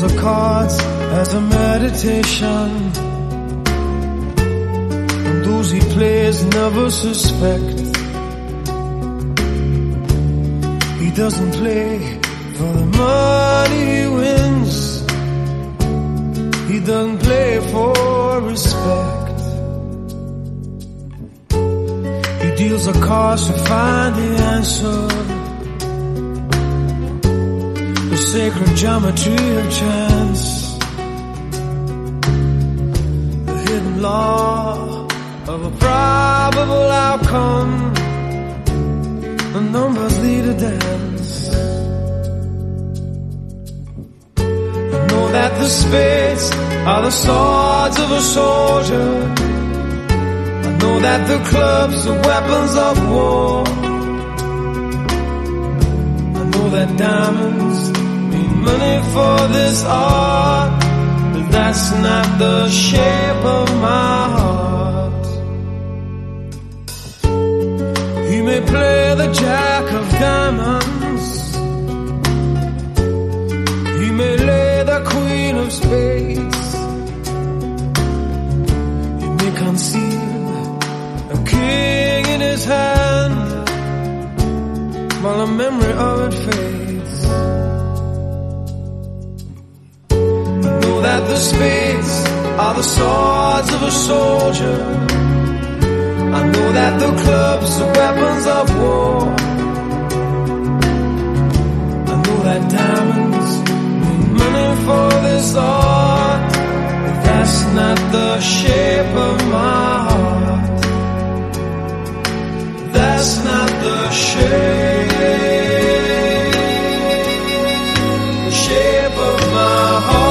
the cards as a meditation, and those he plays never suspect. He doesn't play for the money he wins, he doesn't play for respect. He deals the cards to find the answer, the sacred geometry of chance, the hidden law of a probable outcome. The numbers lead a dance. I know that the spades are the swords of a soldier. I know that the clubs are weapons of war. I know that diamonds mean money for this art, but that's not the shape of my heart. He may play the jack of diamonds, he may lay the queen of spades, he may conceal a king in his hand while the memory of it fades. I know that the spades are the swords of a soldier. I know that the clubs are weapons of war. I know that diamonds mean money for this art, but that's not the shape of my heart. That's not the shape of my heart.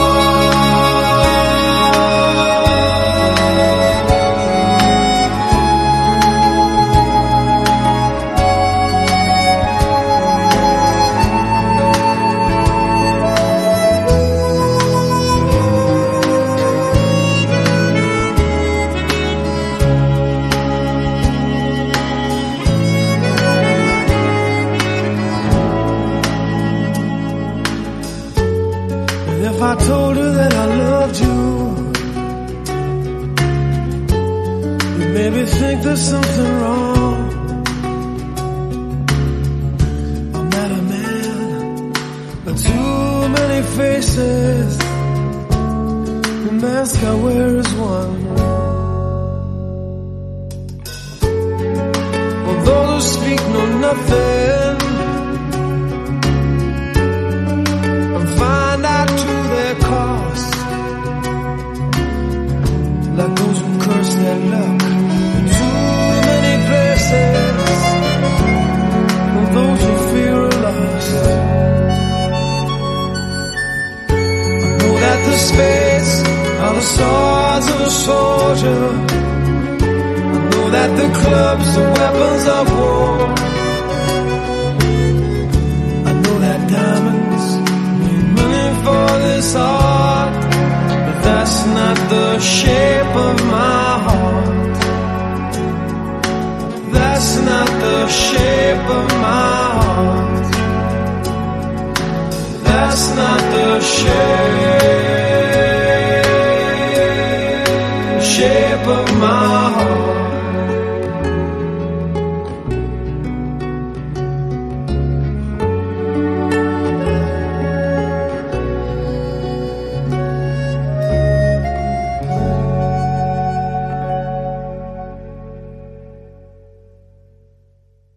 If I told you that I loved you, you'd maybe think there's something wrong. I'm not a man, but too many faces. The mask I wear is one. Well, those who speak know nothing and find out to their cost, like those who curse their luck in too many places, or those who fear are lost. I know that the spades are the swords of a soldier. I know that the clubs are weapons of war. I know that diamonds mean money for this art, but that's not the shape of my heart. That's not the shape of my heart. That's not the shape of my heart.